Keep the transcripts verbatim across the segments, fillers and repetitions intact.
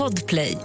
Podplay.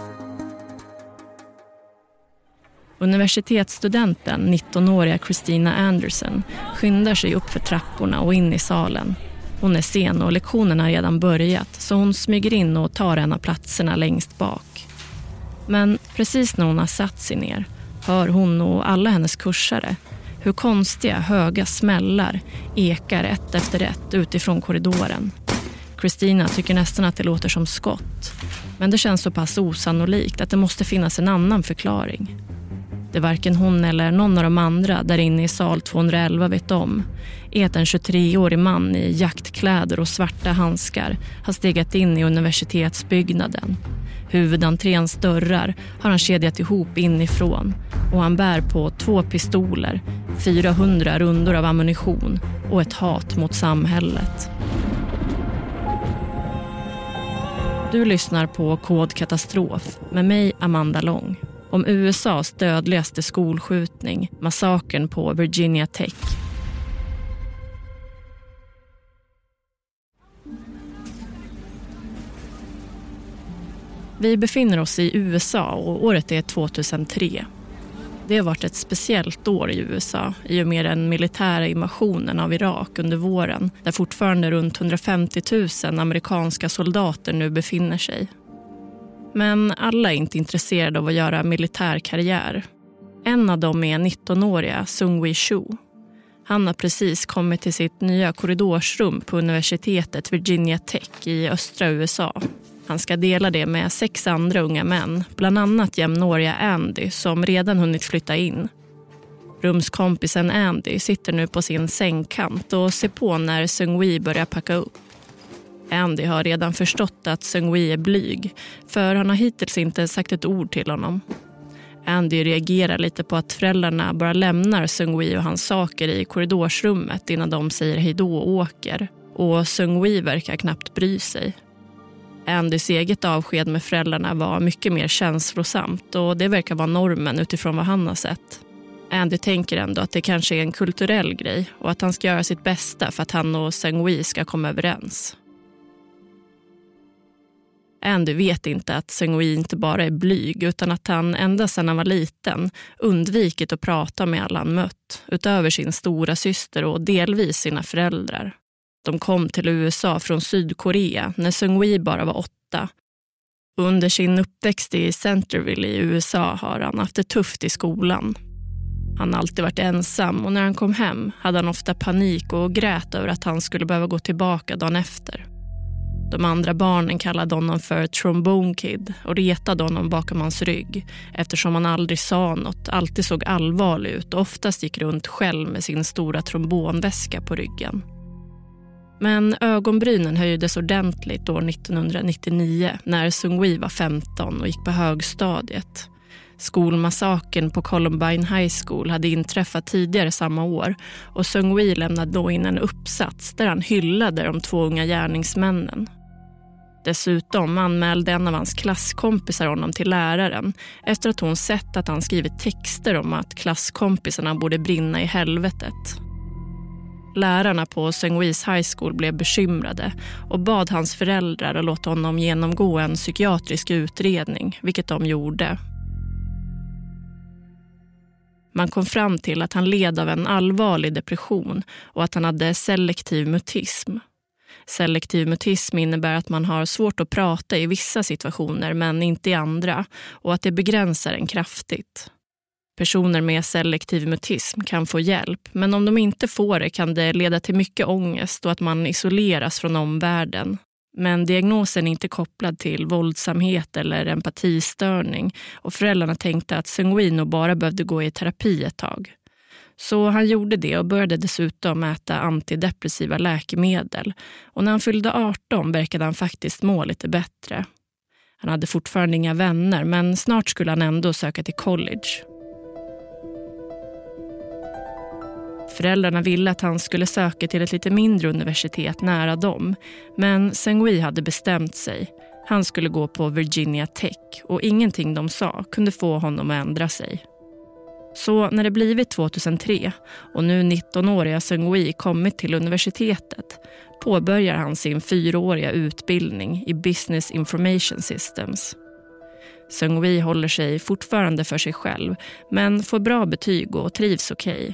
Universitetsstudenten, nittonåriga Christina Anderson, skyndar sig upp för trapporna och in i salen. Hon är sen och lektionerna har redan börjat, så hon smyger in och tar en av platserna längst bak. Men precis när hon har satt sig ner hör hon och alla hennes kursare hur konstiga höga smällar ekar ett efter ett utifrån korridoren. Christina tycker nästan att det låter som skott, men det känns så pass osannolikt att det måste finnas en annan förklaring. Det varken hon eller någon av de andra där inne i sal tvåhundraelva vet om är att en tjugotreårig man i jaktkläder och svarta handskar har stegat in i universitetsbyggnaden. Huvudentréns dörrar har han kedjat ihop inifrån och han bär på två pistoler, fyrahundra rundor av ammunition och ett hat mot samhället. Du lyssnar på Kod Katastrof med mig, Amanda Lång, om U S A:s dödligaste skolskjutning, massakern på Virginia Tech. Vi befinner oss i U S A och året är tvåtusentre. Det har varit ett speciellt år i U S A i och med den militära invasionen av Irak under våren, där fortfarande runt hundrafemtio tusen amerikanska soldater nu befinner sig. Men alla är inte intresserade av att göra militärkarriär. En av dem är nittonåriga Seung-Hui Cho. Han har precis kommit till sitt nya korridorsrum på universitetet Virginia Tech i östra U S A. Han ska dela det med sex andra unga män, bland annat jämnåriga Andy som redan hunnit flytta in. Rumskompisen Andy sitter nu på sin sängkant och ser på när Seung-Hui börjar packa upp. Andy har redan förstått att Seung-Hui är blyg, för han har hittills inte sagt ett ord till honom. Andy reagerar lite på att föräldrarna bara lämnar Seung-Hui och hans saker i korridorsrummet innan de säger hejdå och åker. Och Seung-Hui verkar knappt bry sig. Andys eget avsked med föräldrarna var mycket mer känslosamt och det verkar vara normen utifrån vad han har sett. Andy tänker ändå att det kanske är en kulturell grej och att han ska göra sitt bästa för att han och Seung-Hui ska komma överens. Andy vet inte att Seung-Hui inte bara är blyg utan att han ända sedan han var liten undvikit att prata med alla han mött, utöver sin stora syster och delvis sina föräldrar. De kom till U S A från Sydkorea när Seung-Hui bara var åtta. Under sin uppväxt i Centerville i U S A har han haft det tufft i skolan. Han har alltid varit ensam och när han kom hem hade han ofta panik och grät över att han skulle behöva gå tillbaka dagen efter. De andra barnen kallade honom för Trombone Kid och retade honom bakom hans rygg eftersom han aldrig sa något, alltid såg allvarlig ut och oftast gick runt själv med sin stora trombonväska på ryggen. Men ögonbrynen höjdes ordentligt år nittonhundranittionio när Seung-Hui var femton och gick på högstadiet. Skolmassakern på Columbine High School hade inträffat tidigare samma år och Seung-Hui lämnade då in en uppsats där han hyllade de två unga gärningsmännen. Dessutom anmälde en av hans klasskompisar honom till läraren efter att hon sett att han skrivit texter om att klasskompisarna borde brinna i helvetet. Lärarna på Seung-Huis High School blev bekymrade och bad hans föräldrar att låta honom genomgå en psykiatrisk utredning, vilket de gjorde. Man kom fram till att han led av en allvarlig depression och att han hade selektiv mutism. Selektiv mutism innebär att man har svårt att prata i vissa situationer men inte i andra och att det begränsar en kraftigt. Personer med selektiv mutism kan få hjälp, men om de inte får det kan det leda till mycket ångest och att man isoleras från omvärlden. Men diagnosen är inte kopplad till våldsamhet eller empatistörning och föräldrarna tänkte att Seung-Hui nog bara behövde gå i terapi ett tag. Så han gjorde det och började dessutom äta antidepressiva läkemedel och när han fyllde arton verkade han faktiskt må lite bättre. Han hade fortfarande inga vänner men snart skulle han ändå söka till college. Föräldrarna ville att han skulle söka till ett lite mindre universitet nära dem, men Seung-Hui hade bestämt sig. Han skulle gå på Virginia Tech och ingenting de sa kunde få honom att ändra sig. Så när det blivit tvåtusentre och nu nittonåriga Seung-Hui kommit till universitetet påbörjar han sin fyraåriga utbildning i Business Information Systems. Seung-Hui håller sig fortfarande för sig själv, men får bra betyg och trivs okej.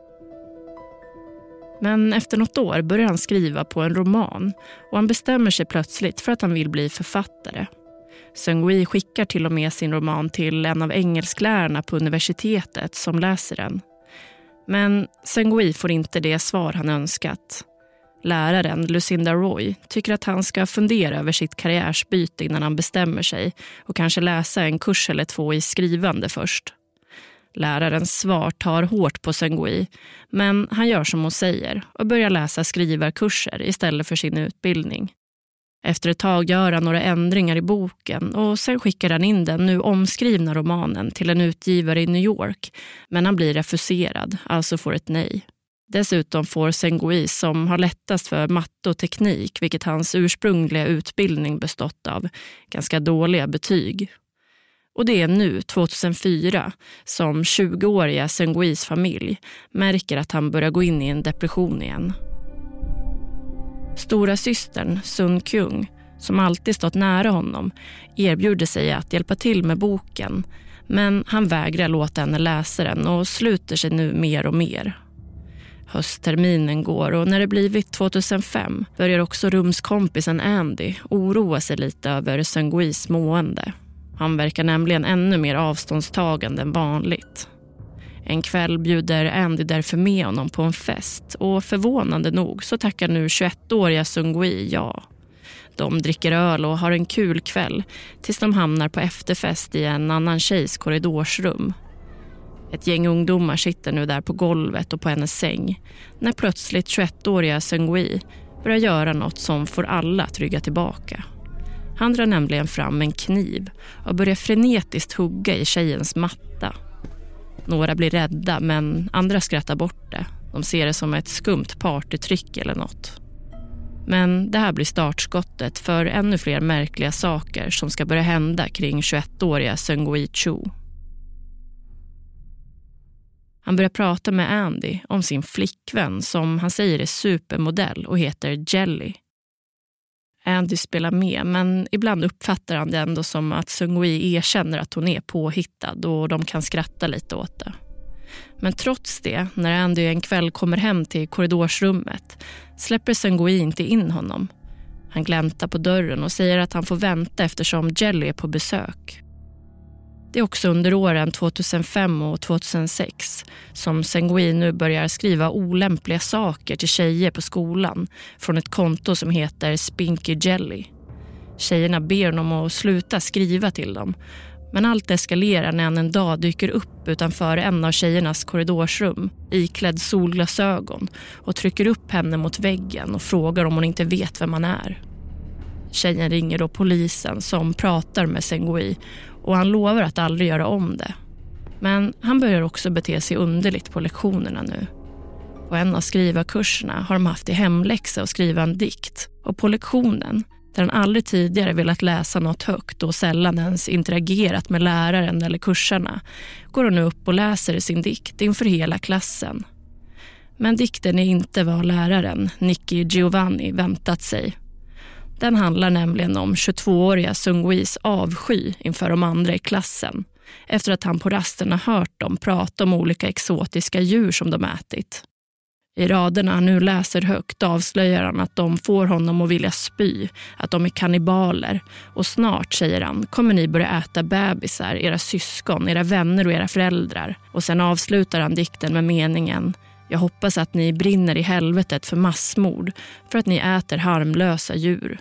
Men efter något år börjar han skriva på en roman och han bestämmer sig plötsligt för att han vill bli författare. Seung-Hui skickar till och med sin roman till en av engelsklärarna på universitetet som läser den. Men Seung-Hui får inte det svar han önskat. Läraren Lucinda Roy tycker att han ska fundera över sitt karriärsbyte innan han bestämmer sig och kanske läsa en kurs eller två i skrivande först. Lärarens svar tar hårt på Seung-Hui, men han gör som hon säger och börjar läsa skrivarkurser istället för sin utbildning. Efter ett tag gör han några ändringar i boken och sen skickar han in den nu omskrivna romanen till en utgivare i New York, men han blir refuserad, alltså får ett nej. Dessutom får Seung-Hui, som har lättast för matte och teknik, vilket hans ursprungliga utbildning bestått av, ganska dåliga betyg. Och det är nu, tjugohundrafyra, som tjugoåriga Seung-Huis familj märker att han börjar gå in i en depression igen. Stora systern Sun Kyung, som alltid stått nära honom, erbjuder sig att hjälpa till med boken, men han vägrar låta henne läsa den och sluter sig nu mer och mer. Höstterminen går och när det blivit tjugohundrafem börjar också rumskompisen Andy oroa sig lite över Seung-Huis mående. Han verkar nämligen ännu mer avståndstagande än vanligt. En kväll bjuder Andy därför med honom på en fest och förvånande nog så tackar nu tjugoettåriga Seung-Hui ja. De dricker öl och har en kul kväll tills de hamnar på efterfest i en annan tjejs korridorsrum. Ett gäng ungdomar sitter nu där på golvet och på hennes säng när plötsligt tjugoettåriga Seung-Hui börjar göra något som får alla att rygga tillbaka. Han drar nämligen fram en kniv och börjar frenetiskt hugga i tjejens matta. Några blir rädda men andra skrattar bort det. De ser det som ett skumt partytryck eller något. Men det här blir startskottet för ännu fler märkliga saker som ska börja hända kring tjugoettåriga Seung-Hui Cho. Han börjar prata med Andy om sin flickvän som han säger är supermodell och heter Jelly. Andy spelar med, men ibland uppfattar han det ändå som att Seung-Hui erkänner att hon är påhittad och de kan skratta lite åt det. Men trots det, när Andy en kväll kommer hem till korridorsrummet släpper Seung-Hui inte in honom. Han gläntar på dörren och säger att han får vänta eftersom Jelly är på besök. Det är också under åren tjugohundrafem och tjugohundrasex som Seung-Hui nu börjar skriva olämpliga saker till tjejer på skolan från ett konto som heter Spinky Jelly. Tjejerna ber honom att sluta skriva till dem, men allt eskalerar när han en dag dyker upp utanför en av tjejernas korridorsrum iklädd solglasögon och trycker upp henne mot väggen och frågar om hon inte vet vem han är. Tjejen ringer då polisen som pratar med Seung-Hui och han lovar att aldrig göra om det. Men han börjar också bete sig underligt på lektionerna nu. På en av skrivarkurserna har de haft i hemläxa att skriva en dikt. Och på lektionen, där han aldrig tidigare velat läsa något högt och sällan ens interagerat med läraren eller kursarna, går hon upp och läser sin dikt inför hela klassen. Men dikten är inte vad läraren, Nicky Giovanni, väntat sig. Den handlar nämligen om tjugotvååriga Seung-Huis avsky inför de andra i klassen efter att han på rasten har hört dem prata om olika exotiska djur som de ätit. I raderna han nu läser högt avslöjar han att de får honom att vilja spy, att de är kannibaler och snart, säger han, kommer ni börja äta bebisar, era syskon, era vänner och era föräldrar. Och sen avslutar han dikten med meningen: jag hoppas att ni brinner i helvetet för massmord för att ni äter harmlösa djur.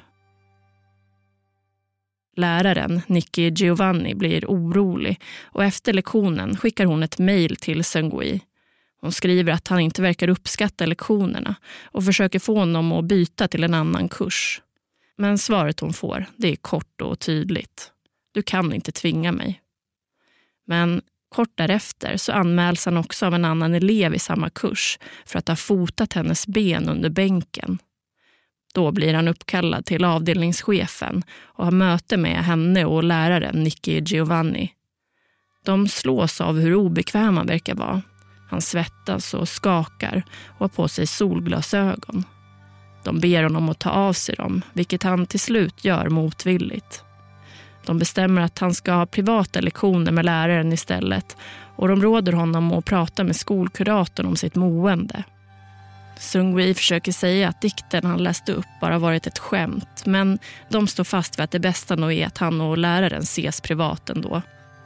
Läraren, Nicky Giovanni, blir orolig och efter lektionen skickar hon ett mejl till Seung-Hui. Hon skriver att han inte verkar uppskatta lektionerna och försöker få honom att byta till en annan kurs. Men svaret hon får, det är kort och tydligt. Du kan inte tvinga mig. Men kort därefter så anmäls han också av en annan elev i samma kurs för att ha fotat hennes ben under bänken. Då blir han uppkallad till avdelningschefen och har möte med henne och läraren Nicky Giovanni. De slås av hur obekväm han verkar vara. Han svettas och skakar och har på sig solglasögon. De ber honom att ta av sig dem, vilket han till slut gör motvilligt. De bestämmer att han ska ha privata lektioner med läraren istället och de råder honom att prata med skolkuratorn om sitt mående. Seung-Hui försöker säga att dikten han läste upp bara varit ett skämt, men de står fast vid att det bästa nog är att han och läraren ses privat ändå.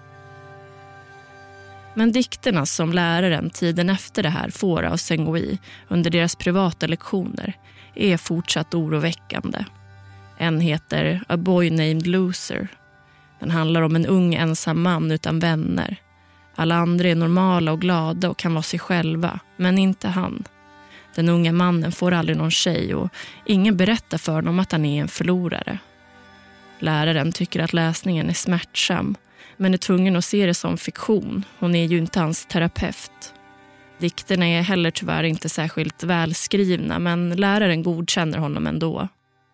Men dikterna som läraren tiden efter det här får av Seung-Hui under deras privata lektioner är fortsatt oroväckande. En heter A Boy Named Loser. Den handlar om en ung ensam man utan vänner. Alla andra är normala och glada och kan vara sig själva, men inte han. Den unga mannen får aldrig någon tjej och ingen berättar för honom att han är en förlorare. Läraren tycker att läsningen är smärtsam, men är tvungen att se det som fiktion. Hon är ju inte hans terapeut. Dikterna är heller tyvärr inte särskilt välskrivna, men läraren godkänner honom ändå.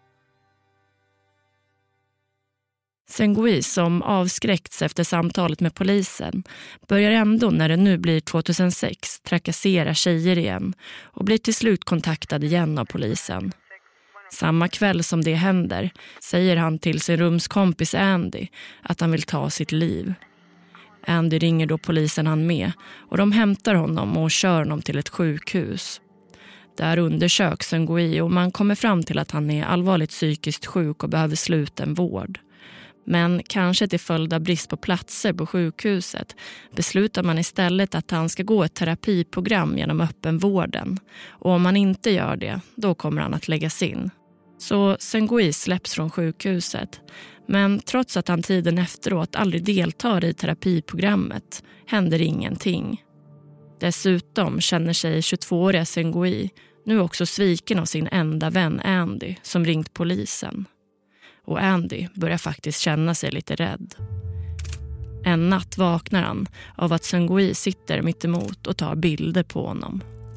Seung-Hui, som avskräckts efter samtalet med polisen, börjar ändå när det nu blir tjugohundrasex trakassera tjejer igen och blir till slut kontaktad igen av polisen. Samma kväll som det händer säger han till sin rumskompis Andy att han vill ta sitt liv. Andy ringer då polisen han med och de hämtar honom och kör honom till ett sjukhus. Där undersöks Seung-Hui och man kommer fram till att han är allvarligt psykiskt sjuk och behöver sluten vård. Men kanske till följd av brist på platser på sjukhuset beslutar man istället att han ska gå ett terapiprogram genom öppenvården. Och om han inte gör det, då kommer han att läggas in. Så Seung-Hui släpps från sjukhuset. Men trots att han tiden efteråt aldrig deltar i terapiprogrammet händer ingenting. Dessutom känner sig tjugotvååriga Seung-Hui nu också sviken av sin enda vän Andy som ringt polisen. Och Andy börjar faktiskt känna sig lite rädd. En natt vaknar han av att Seung-Hui sitter mitt emot och tar bilder på honom.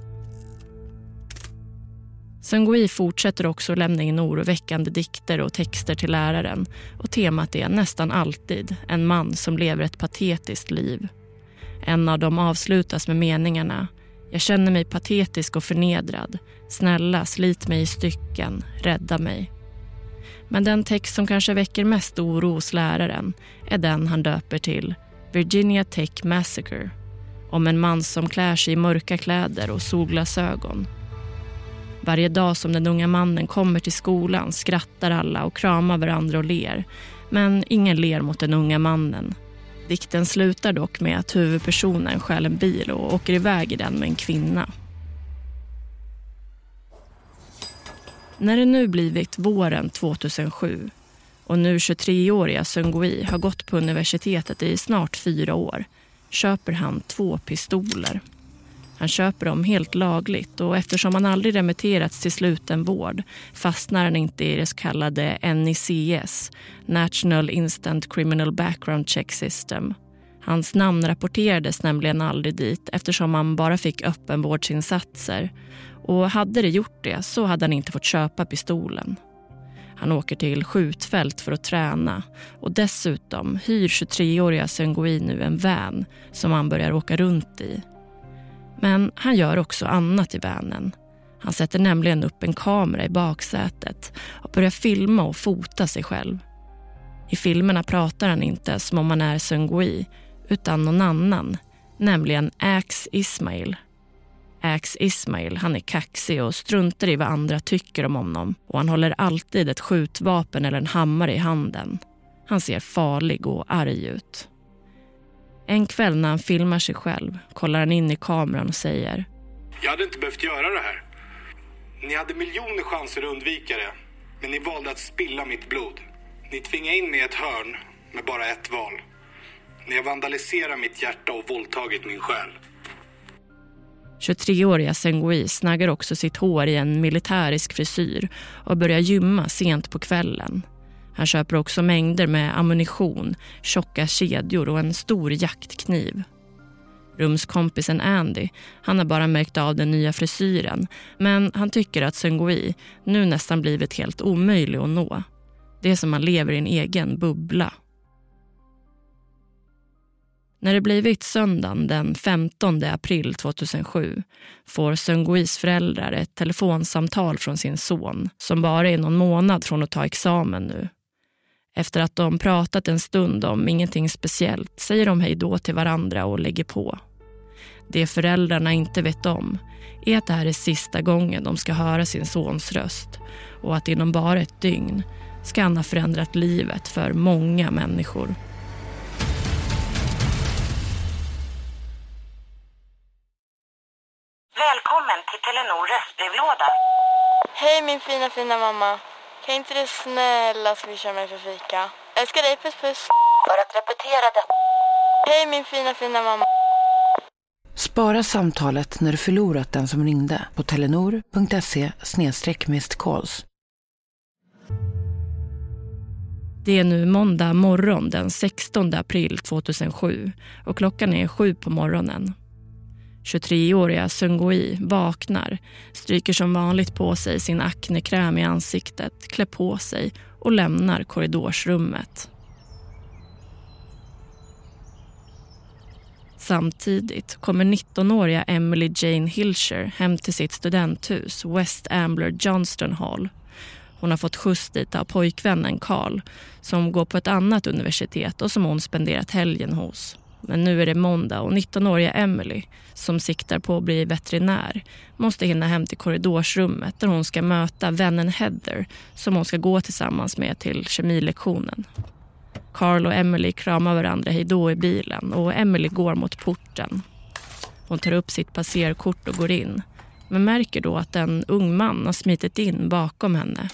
Seung-Hui fortsätter också att lämna in oroväckande dikter och texter till läraren och temat är nästan alltid en man som lever ett patetiskt liv. En av dem avslutas med meningarna: jag känner mig patetisk och förnedrad. Snälla, slit mig i stycken, rädda mig. Men den text som kanske väcker mest oro hos läraren är den han döper till Virginia Tech Massacre, om en man som klär sig i mörka kläder och solglasögon. Varje dag som den unga mannen kommer till skolan skrattar alla och kramar varandra och ler, men ingen ler mot den unga mannen. Dikten slutar dock med att huvudpersonen stjäl en bil och åker iväg i den med en kvinna. När det nu blivit våren tjugohundrasju och nu tjugotreåriga Seung-Hui har gått på universitetet i snart fyra år köper han två pistoler. Han köper dem helt lagligt och eftersom han aldrig remitterats till sluten vård fastnar han inte i det så kallade N I C S, National Instant Criminal Background Check System. Hans namn rapporterades nämligen aldrig dit eftersom han bara fick öppenvårdsinsatser. Och hade det gjort det så hade han inte fått köpa pistolen. Han åker till skjutfält för att träna och dessutom hyr tjugotreåriga Seung-Hui nu en van som han börjar åka runt i. Men han gör också annat i vanen. Han sätter nämligen upp en kamera i baksätet och börjar filma och fota sig själv. I filmerna pratar han inte som om han är Seung-Hui utan någon annan, nämligen Axe Ismail. Axe Ismail, han är kaxig och struntar i vad andra tycker om honom och han håller alltid ett skjutvapen eller en hammare i handen. Han ser farlig och arg ut. En kväll när han filmar sig själv kollar han in i kameran och säger: jag hade inte behövt göra det här. Ni hade miljoner chanser att undvika det, men ni valde att spilla mitt blod. Ni tvingade in mig i ett hörn med bara ett val. Ni har vandaliserat mitt hjärta och våldtagit min själ. tjugotreåriga Seung-Hui snaggar också sitt hår i en militärisk frisyr och börjar gymma sent på kvällen. Han köper också mängder med ammunition, tjocka kedjor och en stor jaktkniv. Rumskompisen Andy, han har bara märkt av den nya frisyren, men han tycker att Seung-Hui nu nästan blivit helt omöjlig att nå. Det är som man lever i en egen bubbla. När det blivit söndagen den femtonde april tjugohundrasju får Seung-Huis föräldrar ett telefonsamtal från sin son som bara är någon månad från att ta examen nu. Efter att de pratat en stund om ingenting speciellt säger de hej då till varandra och lägger på. Det föräldrarna inte vet om är att det här är sista gången de ska höra sin sons röst och att inom bara ett dygn ska han ha förändrat livet för många människor. Välkommen till Telenor röstbrevlåda. Hej min fina fina mamma. Kan inte du snälla swisha mig för fika? Älskar dig, puss puss. För att repetera det. Hej min fina fina mamma. Spara samtalet när du förlorat den som ringde på telenor punkt se snedstreck missed calls. Det är nu måndag morgon den sextonde april tvåtusensju och klockan är sju på morgonen. tjugotreåriga Seung-Hui vaknar, stryker som vanligt på sig sin aknekräm i ansiktet, klär på sig och lämnar korridorsrummet. Samtidigt kommer nittonåriga Emily Jane Hilscher hem till sitt studenthus West Ambler Johnston Hall. Hon har fått skjuts dit av pojkvännen Carl som går på ett annat universitet och som hon spenderat helgen hos. Men nu är det måndag och nittonåriga Emily, som siktar på att bli veterinär, måste hinna hem till korridorsrummet där hon ska möta vännen Heather som hon ska gå tillsammans med till kemilektionen. Carl och Emily kramar varandra hejdå i bilen och Emily går mot porten. Hon tar upp sitt passerkort och går in, men märker då att en ung man har smitit in bakom henne.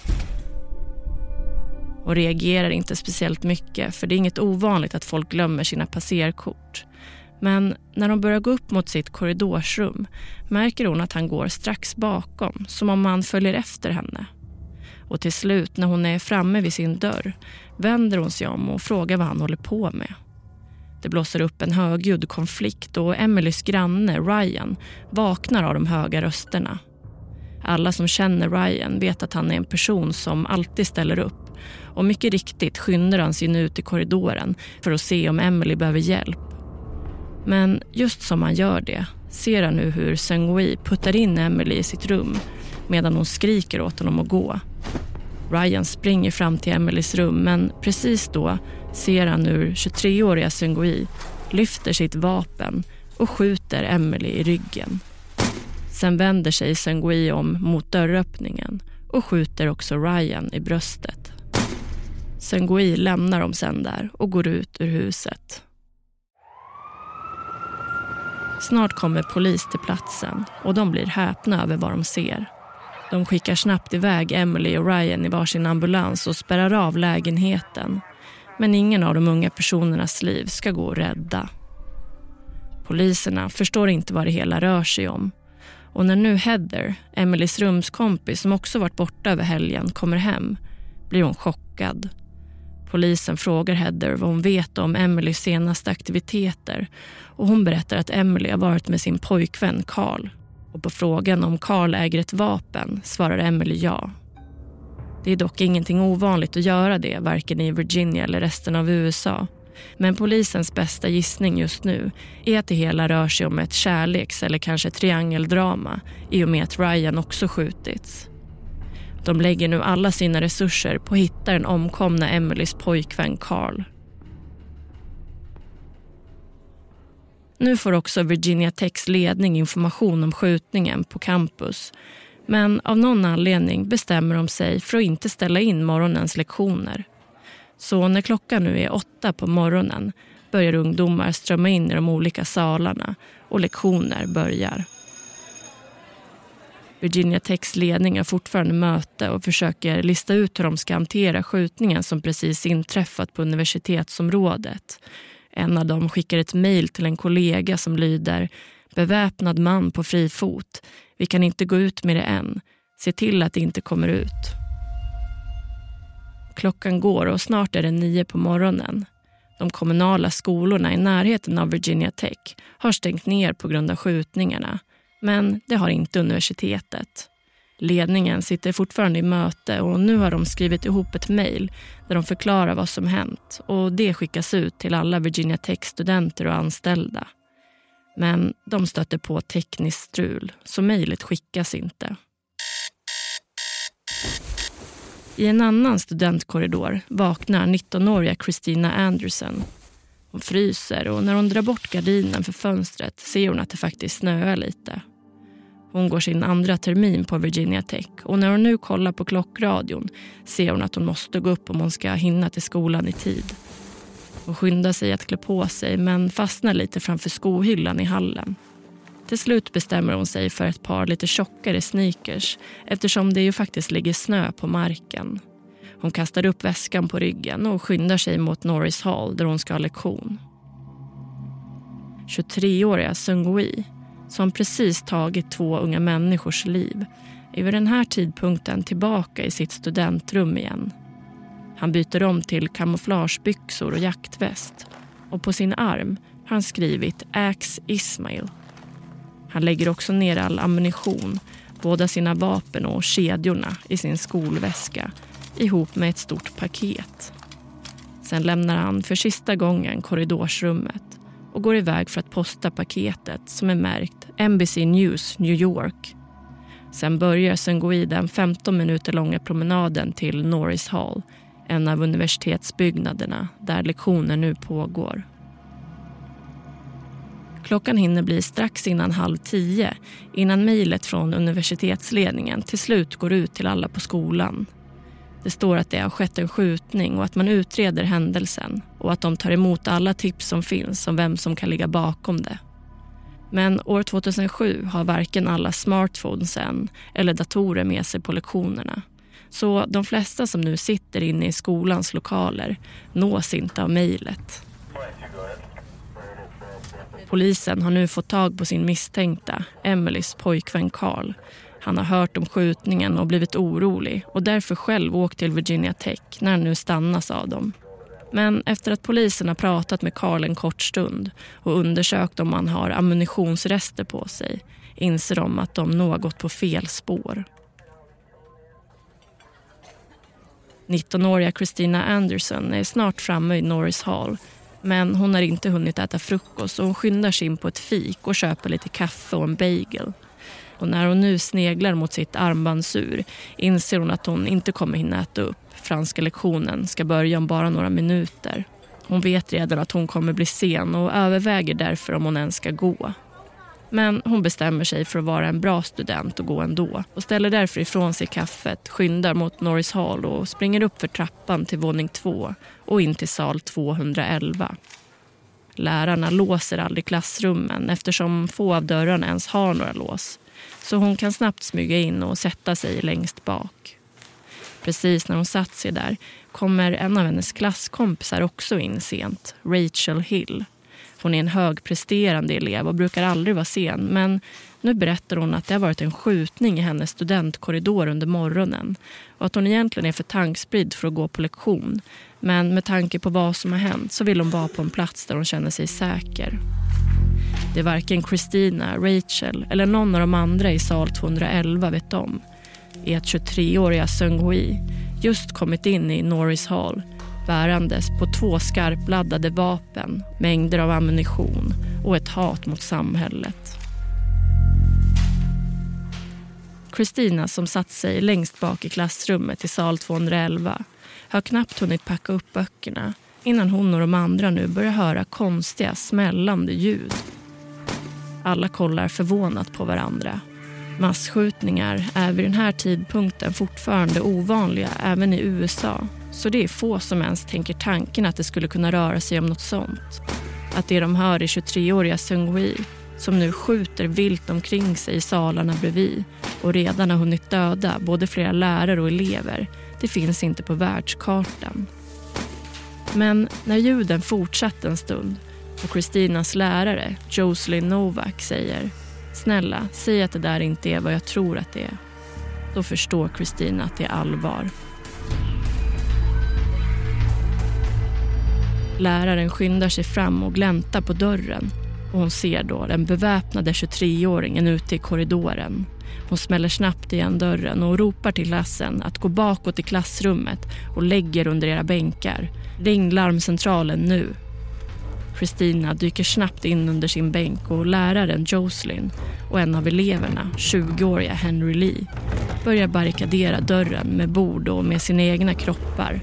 Och reagerar inte speciellt mycket, för det är inget ovanligt att folk glömmer sina passerkort. Men när de börjar gå upp mot sitt korridorsrum märker hon att han går strax bakom, som om han följer efter henne. Och till slut, när hon är framme vid sin dörr, vänder hon sig om och frågar vad han håller på med. Det blåser upp en högljudd konflikt och Emilys granne Ryan vaknar av de höga rösterna. Alla som känner Ryan vet att han är en person som alltid ställer upp. Och mycket riktigt skyndar han sig ut i korridoren för att se om Emily behöver hjälp. Men just som han gör det ser han nu hur Seung-Hui puttar in Emily i sitt rum medan hon skriker åt honom att gå. Ryan springer fram till Emilys rum, men precis då ser han hur tjugotreåriga Seung-Hui lyfter sitt vapen och skjuter Emily i ryggen. Sen vänder sig Seung-Hui om mot dörröppningen och skjuter också Ryan i bröstet. Seung-Hui lämnar dem sen där och går ut ur huset. Snart kommer polis till platsen och de blir häpna över vad de ser. De skickar snabbt iväg Emily och Ryan i varsin ambulans och spärrar av lägenheten. Men ingen av de unga personernas liv ska gå att rädda. Poliserna förstår inte vad det hela rör sig om. Och när nu Heather, Emilys rumskompis som också varit borta över helgen, kommer hem blir hon chockad. Polisen frågar Heather vad hon vet om Emilys senaste aktiviteter och hon berättar att Emily har varit med sin pojkvän Carl. Och på frågan om Carl äger ett vapen svarar Emily ja. Det är dock ingenting ovanligt att göra det, varken i Virginia eller resten av U S A. Men polisens bästa gissning just nu är att det hela rör sig om ett kärleks- eller kanske triangeldrama i och med att Ryan också skjutits. De lägger nu alla sina resurser på att hitta den omkomna Emilys pojkvän Carl. Nu får också Virginia Techs ledning information om skjutningen på campus. Men av någon anledning bestämmer de sig för att inte ställa in morgonens lektioner. Så när klockan nu är åtta på morgonen börjar ungdomar strömma in i de olika salarna och lektioner börjar. Virginia Techs ledning har fortfarande möte och försöker lista ut hur de ska hantera skjutningen som precis inträffat på universitetsområdet. En av dem skickar ett mejl till en kollega som lyder: beväpnad man på fri fot. Vi kan inte gå ut med det än. Se till att det inte kommer ut. Klockan går och snart är det nio på morgonen. De kommunala skolorna i närheten av Virginia Tech har stängt ner på grund av skjutningarna. Men det har inte universitetet. Ledningen sitter fortfarande i möte och nu har de skrivit ihop ett mejl där de förklarar vad som hänt. Och det skickas ut till alla Virginia Tech-studenter och anställda. Men de stöter på tekniskt strul, så mejlet skickas inte. I en annan studentkorridor vaknar nittonåriga Christina Anderson. Hon fryser och när hon drar bort gardinen för fönstret ser hon att det faktiskt snöar lite. Hon går sin andra termin på Virginia Tech och när hon nu kollar på klockradion ser hon att hon måste gå upp om hon ska hinna till skolan i tid. Hon skyndar sig att klä på sig men fastnar lite framför skohyllan i hallen. Till slut bestämmer hon sig för ett par lite tjockare sneakers eftersom det ju faktiskt ligger snö på marken. Hon kastar upp väskan på ryggen och skyndar sig mot Norris Hall där hon ska ha lektion. tjugotreåriga Seung-Hui, som precis tagit två unga människors liv, är vid den här tidpunkten tillbaka i sitt studentrum igen. Han byter om till kamouflagebyxor och jaktväst och på sin arm har han skrivit Axe Ismail. Han lägger också ner all ammunition, båda sina vapen och kedjorna i sin skolväska ihop med ett stort paket. Sen lämnar han för sista gången korridorsrummet och går iväg för att posta paketet som är märkt N B C News New York. Sen börjar Seung-Hui den femton minuter långa promenaden till Norris Hall, en av universitetsbyggnaderna där lektioner nu pågår. Klockan hinner bli strax innan halv tio innan mejlet från universitetsledningen till slut går ut till alla på skolan. Det står att det har skett en skjutning och att man utreder händelsen och att de tar emot alla tips som finns om vem som kan ligga bakom det. Men år tjugohundrasju har varken alla smartphones än eller datorer med sig på lektionerna. Så de flesta som nu sitter inne i skolans lokaler nås inte av mejlet. Polisen har nu fått tag på sin misstänkta, Emelies pojkvän Carl. Han har hört om skjutningen och blivit orolig och därför själv åkt till Virginia Tech när han nu stannas av dem. Men efter att polisen har pratat med Carl en kort stund och undersökt om han har ammunitionsrester på sig inser de att de nog har gått på fel spår. nittonåriga Christina Anderson är snart framme i Norris Hall, men hon har inte hunnit äta frukost och hon skyndar sig in på ett fik och köper lite kaffe och en bagel. Och när hon nu sneglar mot sitt armbandsur inser hon att hon inte kommer hinna äta upp. Franska lektionen ska börja om bara några minuter. Hon vet redan att hon kommer bli sen och överväger därför om hon ens ska gå. Men hon bestämmer sig för att vara en bra student och gå ändå och ställer därför ifrån sig kaffet, skyndar mot Norris Hall och springer upp för trappan till våning två och in till sal tvåhundraelva. Lärarna låser aldrig klassrummen eftersom få av dörrarna ens har några lås, så hon kan snabbt smyga in och sätta sig längst bak. Precis när hon satt sig där kommer en av hennes klasskompisar också in sent, Rachel Hill. Hon är en högpresterande elev och brukar aldrig vara sen, men nu berättar hon att det har varit en skjutning i hennes studentkorridor under morgonen och att hon egentligen är för tankspridd för att gå på lektion. Men med tanke på vad som har hänt så vill hon vara på en plats där hon känner sig säker. Det är varken Christina, Rachel eller någon av de andra i sal tvåhundraelva vet om är att tjugotreåriga Seung-Hui just kommit in i Norris Hall bärandes på två skarpladdade vapen, mängder av ammunition och ett hat mot samhället. Christina, som satt sig längst bak i klassrummet i sal tvåhundraelva, har knappt hunnit packa upp böckerna innan hon och de andra nu börjar höra konstiga smällande ljud. Alla kollar förvånat på varandra. Massskjutningar är vid den här tidpunkten fortfarande ovanliga även i U S A, så det är få som ens tänker tanken att det skulle kunna röra sig om något sånt. Att det de hör är tjugotreåriga Seung-Hui som nu skjuter vilt omkring sig i salarna bredvid och redan har hunnit döda både flera lärare och elever, det finns inte på världskartan. Men när ljuden fortsatt en stund och Christinas lärare, Jocelyn Novak, säger "Snälla, säg att det där inte är vad jag tror att det är", då förstår Christina att det är allvar. Läraren skyndar sig fram och gläntar på dörren och hon ser då den beväpnade tjugotreåringen ute i korridoren. Hon smäller snabbt igen dörren och ropar till klassen att gå bakåt i klassrummet och lägger under era bänkar. Ring larmcentralen nu. Christina dyker snabbt in under sin bänk och läraren Jocelyn och en av eleverna, tjugoåriga Henry Lee, börjar barrikadera dörren med bord och med sina egna kroppar.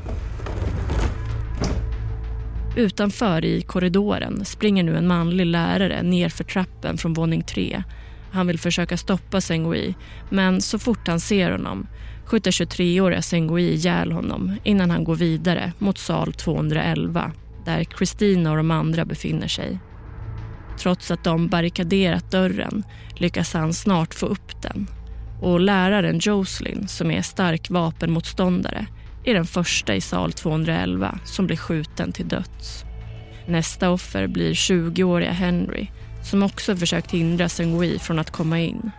Utanför i korridoren springer nu en manlig lärare ner för trappen från våning tre. Han vill försöka stoppa Sengui, men så fort han ser honom skjuter tjugotreåriga Sengui ihjäl honom innan han går vidare mot sal tvåhundraelva, där Christina och de andra befinner sig. Trots att de barrikaderat dörren lyckas han snart få upp den. Och läraren Jocelyn, som är stark vapenmotståndare, är den första i sal tvåhundraelva som blir skjuten till döds. Nästa offer blir tjugoåriga Henry, som också försökt hindra Sengui från att komma in.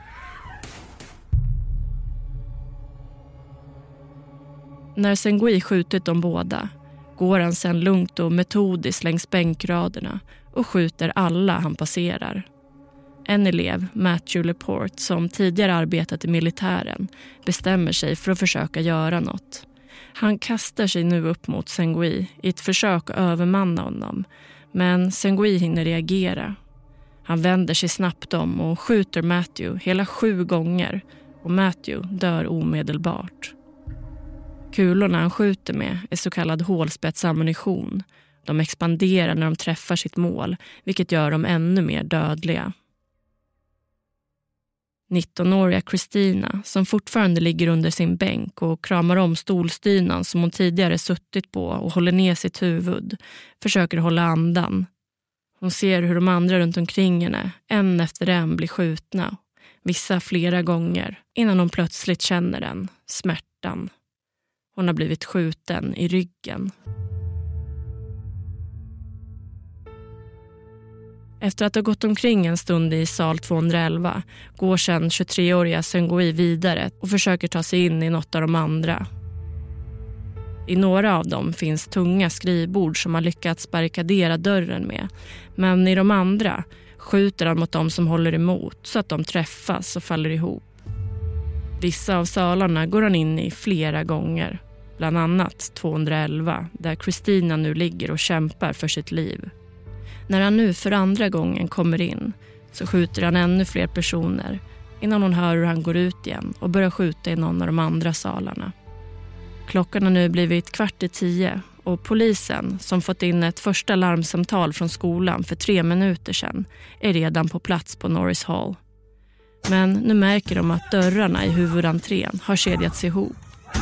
När Sengui skjutit de båda går han sedan lugnt och metodiskt längs bänkraderna och skjuter alla han passerar. En elev, Matthew Laporte, som tidigare arbetat i militären, bestämmer sig för att försöka göra något. Han kastar sig nu upp mot Sengui i ett försök att övermanna honom, men Sengui hinner reagera. Han vänder sig snabbt om och skjuter Matthew hela sju gånger och Matthew dör omedelbart. Kulorna han skjuter med är så kallad hålspetsammunition. De expanderar när de träffar sitt mål, vilket gör dem ännu mer dödliga. nittonåriga Christina, som fortfarande ligger under sin bänk och kramar om stolstynan som hon tidigare suttit på och håller ner sitt huvud, försöker hålla andan. Hon ser hur de andra runt omkring henne, en efter en, blir skjutna. Vissa flera gånger, innan hon plötsligt känner den, smärtan. Hon har blivit skjuten i ryggen. Efter att ha gått omkring en stund i sal tvåhundraelva går sedan tjugotreåriga Sengui vidare och försöker ta sig in i något av de andra. I några av dem finns tunga skrivbord som har lyckats barrikadera dörren med, men i de andra skjuter han mot dem som håller emot så att de träffas och faller ihop. Vissa av salarna går han in i flera gånger, bland annat tvåhundraelva, där Christina nu ligger och kämpar för sitt liv. När han nu för andra gången kommer in så skjuter han ännu fler personer innan hon hör hur han går ut igen och börjar skjuta i någon av de andra salarna. Klockan har nu blivit kvart i tio och polisen, som fått in ett första larmsamtal från skolan för tre minuter sedan, är redan på plats på Norris Hall. Men nu märker de att dörrarna i huvudentrén har kedjats ihop.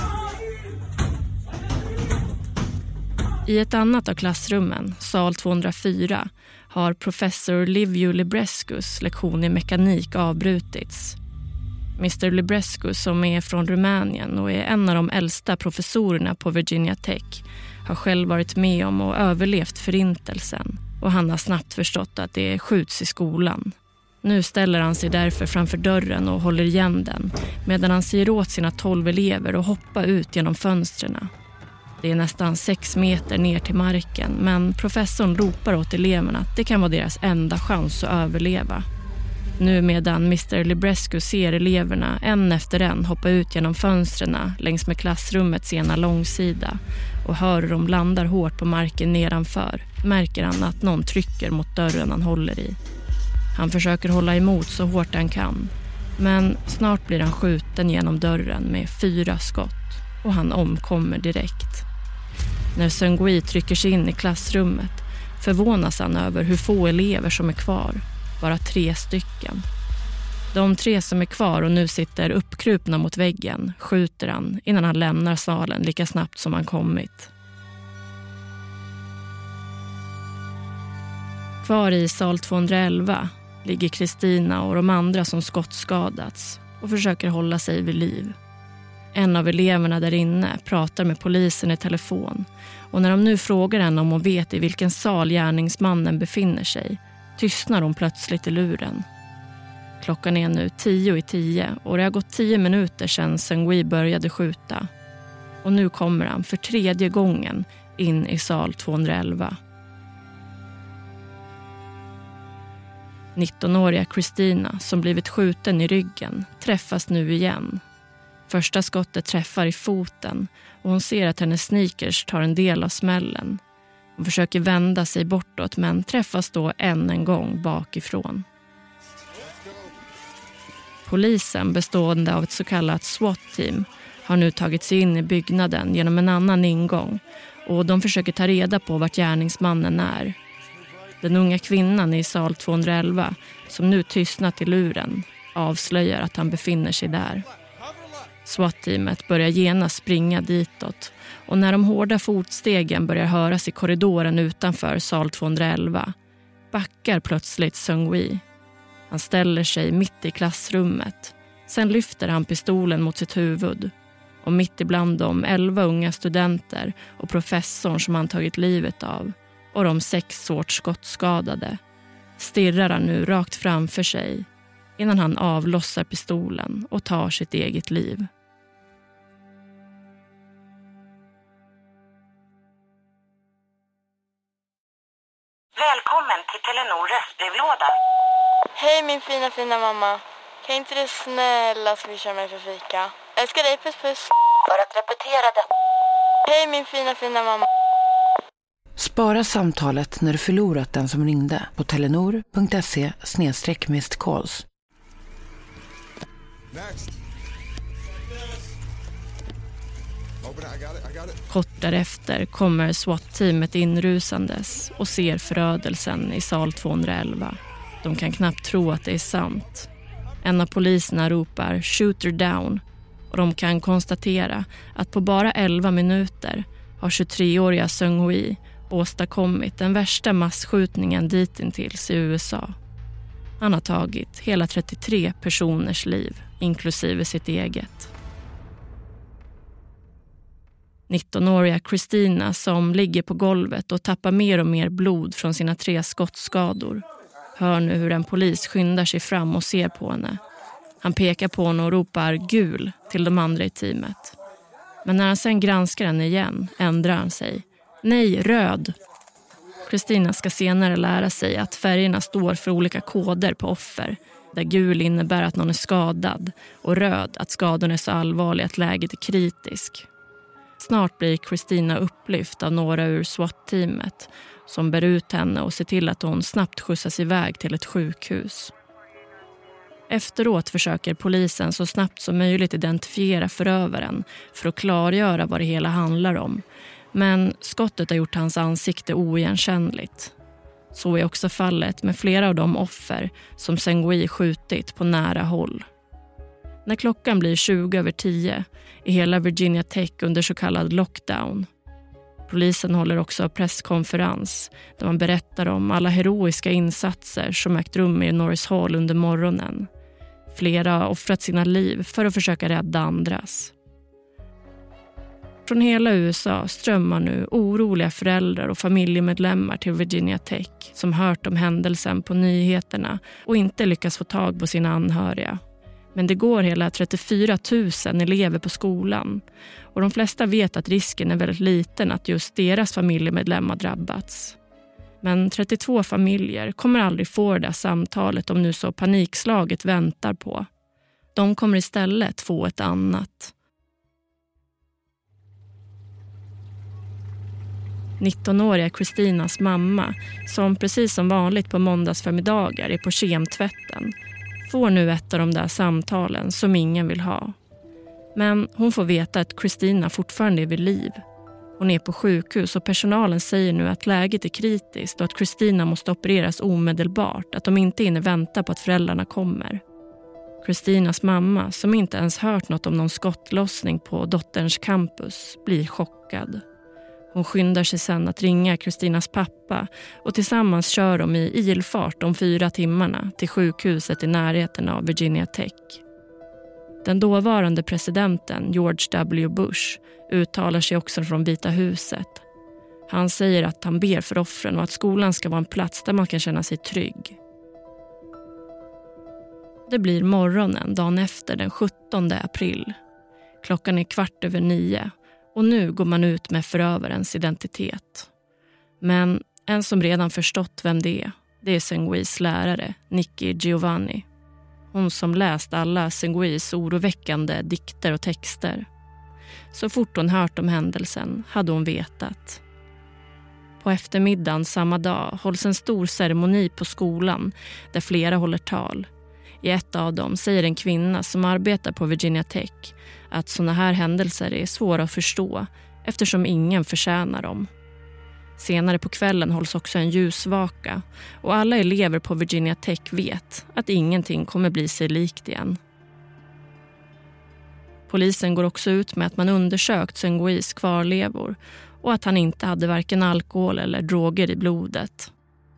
I ett annat av klassrummen, sal tvåhundrafyra, har professor Liviu Librescus lektion i mekanik avbrutits. mister Librescus, som är från Rumänien och är en av de äldsta professorerna på Virginia Tech, har själv varit med om och överlevt förintelsen, och han har snabbt förstått att det skjuts i skolan. Nu ställer han sig därför framför dörren och håller igen den, medan han säger åt sina tolv elever att hoppa ut genom fönstren. Det är nästan sex meter ner till marken, men professorn ropar åt eleverna att det kan vara deras enda chans att överleva. Nu medan mister Librescu ser eleverna en efter en hoppa ut genom fönstren längs med klassrummets ena långsida och hör hur de landar hårt på marken nedanför, märker han att någon trycker mot dörren han håller i. Han försöker hålla emot så hårt han kan, men snart blir han skjuten genom dörren med fyra skott och han omkommer direkt. När Sengui trycker sig in i klassrummet förvånas han över hur få elever som är kvar, bara tre stycken. De tre som är kvar och nu sitter uppkrupna mot väggen skjuter han innan han lämnar salen lika snabbt som han kommit. Kvar i sal tvåhundraelva ligger Christina och de andra som skottskadats och försöker hålla sig vid liv. En av eleverna där inne pratar med polisen i telefon, och när de nu frågar henne om hon vet i vilken sal gärningsmannen befinner sig tystnar hon plötsligt i luren. Klockan är nu tio i tio och det har gått tio minuter sedan Sengui började skjuta. Och nu kommer han för tredje gången in i sal tvåhundraelva. nittonåriga Christina, som blivit skjuten i ryggen, träffas nu igen. Första skottet träffar i foten och hon ser att hennes sneakers tar en del av smällen. Hon försöker vända sig bortåt men träffas då än en gång bakifrån. Polisen, bestående av ett så kallat SWAT-team, har nu tagit sig in i byggnaden genom en annan ingång och de försöker ta reda på vart gärningsmannen är. Den unga kvinnan i sal tvåhundraelva, som nu tystnat i luren, avslöjar att han befinner sig där. SWAT-teamet börjar genast springa ditåt och när de hårda fotstegen börjar höras i korridoren utanför sal tvåhundraelva backar plötsligt Seung-Hui. Han ställer sig mitt i klassrummet. Sen lyfter han pistolen mot sitt huvud. Och mitt ibland de elva unga studenter och professorn som han tagit livet av och de sex svårt skottskadade stirrar han nu rakt framför sig innan han avlossar pistolen och tar sitt eget liv. Välkommen till Telenor röstbrevlåda. Hej min fina fina mamma. Kan inte du snälla swisha mig för fika? Älskar dig, puss puss. För att repetera detta. Hej min fina fina mamma. Spara samtalet när du förlorat den som ringde på telenor.se snedstreck missed calls. Kort därefter kommer SWAT-teamet inrusandes och ser förödelsen i sal tvåhundraelva. De kan knappt tro att det är sant. En av poliserna ropar "shooter down" och de kan konstatera att på bara elva minuter har tjugotreåriga Seung-Hui åstadkommit den värsta massskjutningen ditintills i U S A. Han har tagit hela trettiotre personers liv, inklusive sitt eget. nittonåriga Christina, som ligger på golvet och tappar mer och mer blod från sina tre skottskador, hör nu hur en polis skyndar sig fram och ser på henne. Han pekar på henne och ropar "gul" till de andra i teamet. Men när han sen granskar henne igen ändrar han sig. "Nej, röd." Christina ska senare lära sig att färgerna står för olika koder på offer, där gul innebär att någon är skadad och röd att skadorna är så allvarliga att läget är kritisk. Snart blir Christina upplyft av några ur SWAT-teamet som bär ut henne och ser till att hon snabbt skjutsas iväg till ett sjukhus. Efteråt försöker polisen så snabbt som möjligt identifiera förövaren för att klargöra vad det hela handlar om. Men skottet har gjort hans ansikte oigenkännligt. Så är också fallet med flera av de offer som Seung-Hui skjutit på nära håll. När klockan blir tjugo över tio är hela Virginia Tech under så kallad lockdown. Polisen håller också presskonferens där man berättar om alla heroiska insatser som ägt rum i Norris Hall under morgonen. Flera har offrat sina liv för att försöka rädda andras. Från hela U S A strömmar nu oroliga föräldrar och familjemedlemmar till Virginia Tech som hört om händelsen på nyheterna och inte lyckas få tag på sina anhöriga. Men det går hela trettiofyra tusen elever på skolan och de flesta vet att risken är väldigt liten att just deras familjemedlemmar drabbats. Men trettiotvå familjer kommer aldrig få det där samtalet de nu så panikslaget väntar på. De kommer istället få ett annat. nittonåriga Christinas mamma, som precis som vanligt på måndagsförmiddagar är på kemtvätten, får nu ett av de där samtalen som ingen vill ha. Men hon får veta att Christina fortfarande är vid liv. Hon är på sjukhus och personalen säger nu att läget är kritiskt och att Christina måste opereras omedelbart, att de inte hinner vänta på att föräldrarna kommer. Christinas mamma, som inte ens hört något om någon skottlossning på dotterns campus, blir chockad. Hon skyndar sig sen att ringa Christinas pappa och tillsammans kör de i ilfart de fyra timmarna till sjukhuset i närheten av Virginia Tech. Den dåvarande presidenten George W. Bush uttalar sig också från Vita huset. Han säger att han ber för offren och att skolan ska vara en plats där man kan känna sig trygg. Det blir morgonen dagen efter den sjuttonde april. Klockan är kvart över nio. Och nu går man ut med förövarens identitet. Men en som redan förstått vem det är, det är Seung-Huis lärare, Nikki Giovanni. Hon som läst alla Seung-Huis oroväckande dikter och texter. Så fort hon hört om händelsen hade hon vetat. På eftermiddagen samma dag hålls en stor ceremoni på skolan där flera håller tal. I ett av dem säger en kvinna som arbetar på Virginia Tech att såna här händelser är svåra att förstå eftersom ingen förtjänar dem. Senare på kvällen hålls också en ljusvaka och alla elever på Virginia Tech vet att ingenting kommer bli sig likt igen. Polisen går också ut med att man undersökt Senguis kvarlevor och att han inte hade varken alkohol eller droger i blodet.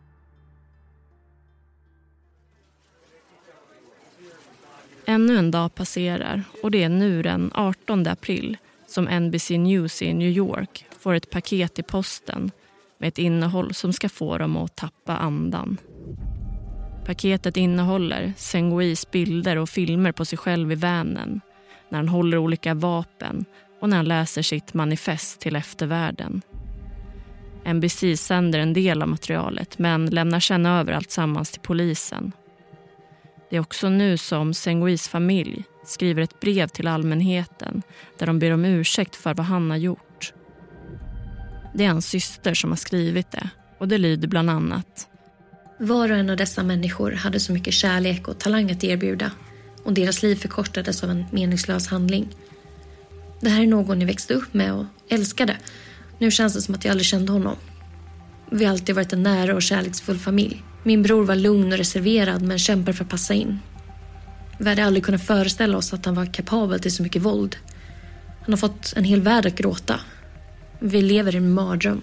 Ännu en dag passerar och det är nu den artonde april som N B C News i New York får ett paket i posten med ett innehåll som ska få dem att tappa andan. Paketet innehåller Senguis bilder och filmer på sig själv i vanen när han håller olika vapen och när han läser sitt manifest till eftervärlden. N B C sänder en del av materialet men lämnar sedan över allt sammans till polisen. Det är också nu som Senguis familj skriver ett brev till allmänheten där de ber om ursäkt för vad han har gjort. Det är hans syster som har skrivit det och det lyder bland annat: Var och en av dessa människor hade så mycket kärlek och talang att erbjuda och deras liv förkortades av en meningslös handling. Det här är någon jag växte upp med och älskade. Nu känns det som att jag aldrig kände honom. Vi har alltid varit en nära och kärleksfull familj. Min bror var lugn och reserverad men kämpade för att passa in. Vi hade aldrig kunnat föreställa oss att han var kapabel till så mycket våld. Han har fått en hel värld att gråta. Vi lever i en mardröm.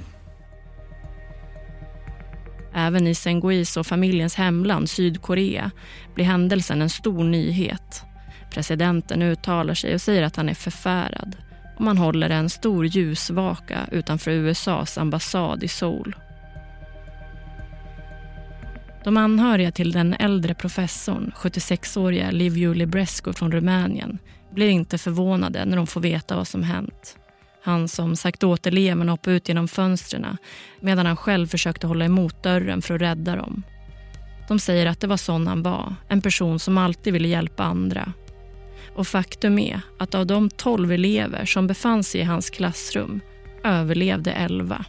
Även i Senguis och familjens hemland Sydkorea blir händelsen en stor nyhet. Presidenten uttalar sig och säger att han är förfärad. Och man håller en stor ljusvaka utanför U S A:s ambassad i Seoul. De anhöriga till den äldre professorn, sjuttiosex-åriga Liviu Librescu från Rumänien, blir inte förvånade när de får veta vad som hänt. Han som sagt åt eleverna hoppa ut genom fönstren medan han själv försökte hålla emot dörren för att rädda dem. De säger att det var sån han var, en person som alltid ville hjälpa andra. Och faktum är att av de tolv elever som befann sig i hans klassrum överlevde elva.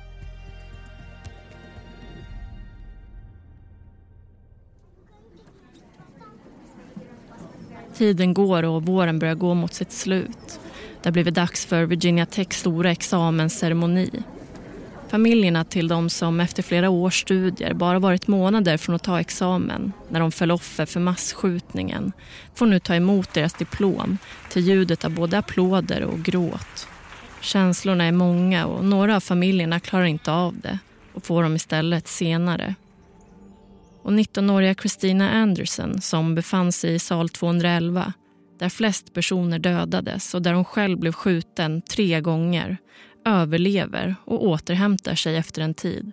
Tiden går och våren börjar gå mot sitt slut. Det har blivit dags för Virginia Techs stora examensceremoni. Familjerna till de som efter flera års studier bara varit månader från att ta examen när de föll offer för massskjutningen får nu ta emot deras diplom till ljudet av både applåder och gråt. Känslorna är många och några av familjerna klarar inte av det och får dem istället senare. Och nittonåriga Christina Anderson som befann sig i sal tvåhundraelva där flest personer dödades och där hon själv blev skjuten tre gånger, överlever och återhämtar sig efter en tid.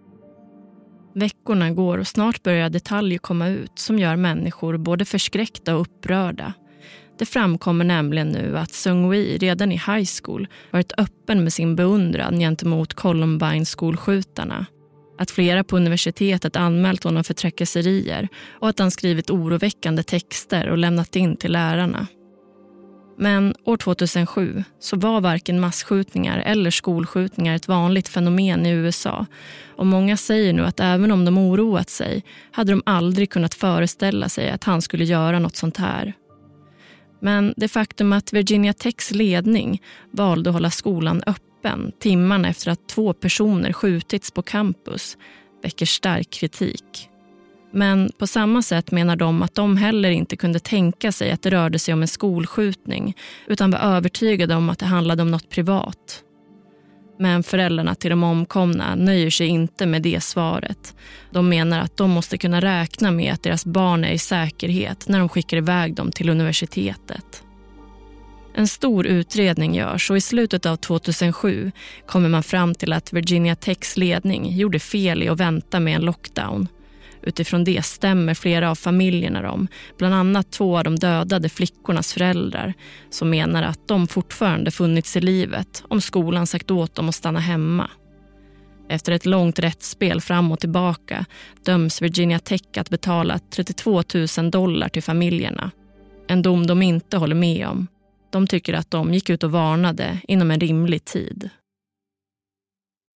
Veckorna går och snart börjar detaljer komma ut som gör människor både förskräckta och upprörda. Det framkommer nämligen nu att Seung-Hui redan i high school varit öppen med sin beundran gentemot Columbine-skolskjutarna. Att flera på universitetet anmält honom för trakasserier och att han skrivit oroväckande texter och lämnat in till lärarna. Men år tvåtusensju så var varken massskjutningar eller skolskjutningar ett vanligt fenomen i U S A. Och många säger nu att även om de oroat sig hade de aldrig kunnat föreställa sig att han skulle göra något sånt här. Men det faktum att Virginia Techs ledning valde att hålla skolan öppen timmarna efter att två personer skjutits på campus väcker stark kritik. Men på samma sätt menar de att de heller inte kunde tänka sig att det rörde sig om en skolskjutning utan var övertygade om att det handlade om något privat. Men föräldrarna till de omkomna nöjer sig inte med det svaret. De menar att de måste kunna räkna med att deras barn är i säkerhet när de skickar iväg dem till universitetet. En stor utredning görs och i slutet av tvåtusensju kommer man fram till att Virginia Techs ledning gjorde fel i att vänta med en lockdown. Utifrån det stämmer flera av familjerna dem, bland annat två av de dödade flickornas föräldrar, som menar att de fortfarande funnits i livet om skolan sagt åt dem att stanna hemma. Efter ett långt rättsspel fram och tillbaka döms Virginia Tech att betala trettiotvå tusen dollar till familjerna. En dom de inte håller med om. De tycker att de gick ut och varnade inom en rimlig tid.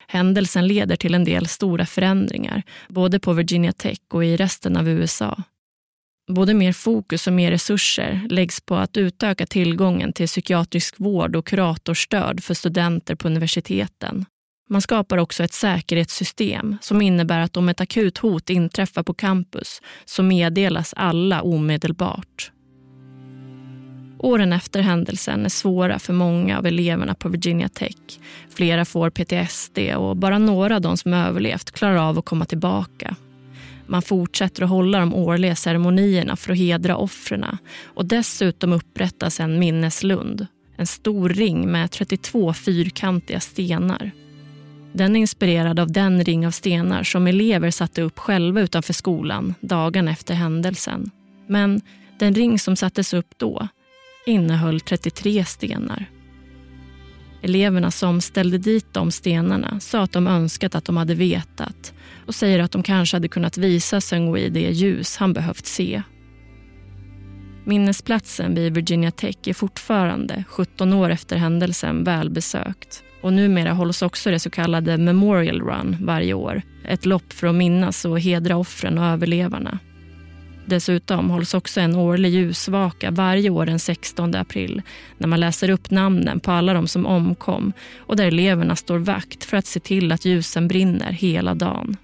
Händelsen leder till en del stora förändringar, både på Virginia Tech och i resten av U S A. Både mer fokus och mer resurser läggs på att utöka tillgången till psykiatrisk vård och kuratorstöd för studenter på universiteten. Man skapar också ett säkerhetssystem som innebär att om ett akut hot inträffar på campus så meddelas alla omedelbart. Åren efter händelsen är svåra för många av eleverna på Virginia Tech. Flera får P T S D och bara några av de som överlevt klarar av att komma tillbaka. Man fortsätter att hålla de årliga ceremonierna för att hedra offrena och dessutom upprättas en minneslund, en stor ring med trettiotvå fyrkantiga stenar. Den är inspirerad av den ring av stenar som elever satte upp själva utanför skolan dagen efter händelsen. Men den ring som sattes upp då innehöll trettiotre stenar. Eleverna som ställde dit de stenarna sa att de önskat att de hade vetat och säger att de kanske hade kunnat visa Seung-Hui det ljus han behövt se. Minnesplatsen vid Virginia Tech är fortfarande sjutton år efter händelsen välbesökt. Och numera hålls också det så kallade Memorial Run varje år. Ett lopp för att minnas och hedra offren och överlevarna. Dessutom hålls också en årlig ljusvaka varje år den sextonde april när man läser upp namnen på alla de som omkom och där eleverna står vakt för att se till att ljusen brinner hela dagen.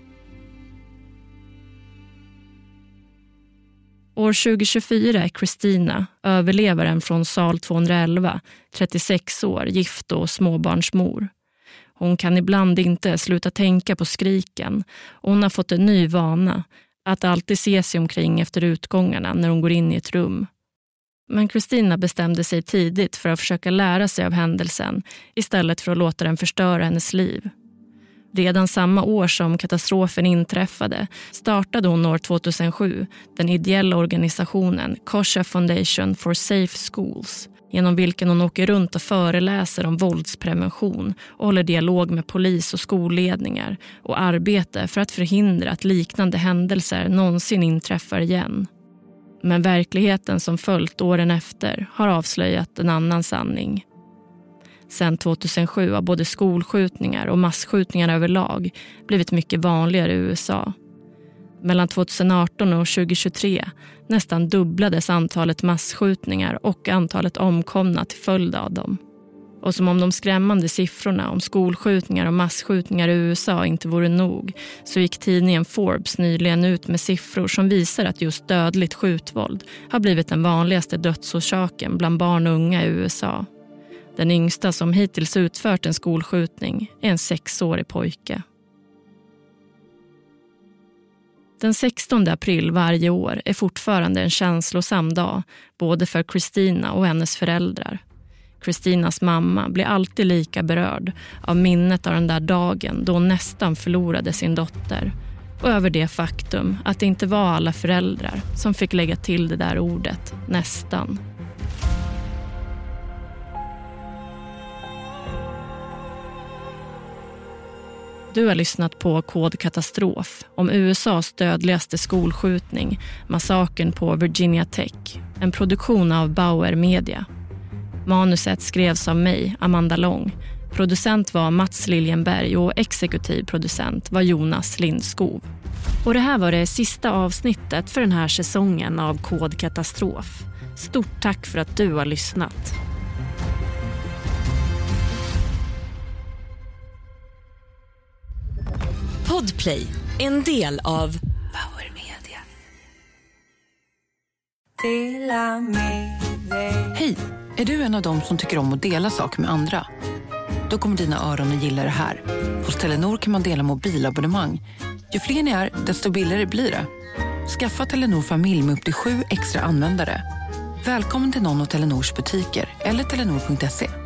År tjugohundratjugofyra är Christina, överlevaren från sal tvåhundraelva, trettiosex år, gift och småbarnsmor. Hon kan ibland inte sluta tänka på skriken och hon har fått en ny vana att alltid se sig omkring efter utgångarna när hon går in i ett rum. Men Christina bestämde sig tidigt för att försöka lära sig av händelsen istället för att låta den förstöra hennes liv. Redan samma år som katastrofen inträffade startade hon år tvåtusensju den ideella organisationen Kosha Foundation for Safe Schools, genom vilken hon åker runt och föreläser om våldsprevention och håller dialog med polis och skolledningar och arbetar för att förhindra att liknande händelser någonsin inträffar igen. Men verkligheten som följt åren efter har avslöjat en annan sanning. Sedan tvåtusensju har både skolskjutningar och massskjutningar överlag blivit mycket vanligare i U S A. Mellan tjugoarton och tjugohundratjugotre nästan dubblades antalet massskjutningar och antalet omkomna till följd av dem. Och som om de skrämmande siffrorna om skolskjutningar och massskjutningar i U S A inte vore nog så gick tidningen Forbes nyligen ut med siffror som visar att just dödligt skjutvåld har blivit den vanligaste dödsorsaken bland barn och unga i U S A. Den yngsta som hittills utfört en skolskjutning är en sexårig pojke. Den sextonde april varje år är fortfarande en känslosam dag både för Christina och hennes föräldrar. Christinas mamma blir alltid lika berörd av minnet av den där dagen då hon nästan förlorade sin dotter och över det faktum att det inte var alla föräldrar som fick lägga till det där ordet nästan. Du har lyssnat på Kod Katastrof om U S A:s dödligaste skolskjutning, massakern på Virginia Tech, en produktion av Bauer Media. Manuset skrevs av mig, Amanda Lång. Producent var Mats Liljenberg och exekutiv producent var Jonas Lindskov. Och det här var det sista avsnittet för den här säsongen av Kod Katastrof. Stort tack för att du har lyssnat. Podplay, en del av Bauer Media. Hej, är du en av dem som tycker om att dela saker med andra? Då kommer dina öron att gilla det här. Hos Telenor kan man dela mobilabonnemang. Ju fler ni är, desto billigare blir det. Skaffa Telenor familj med upp till sju extra användare. Välkommen till någon av Telenors butiker eller telenor punkt se.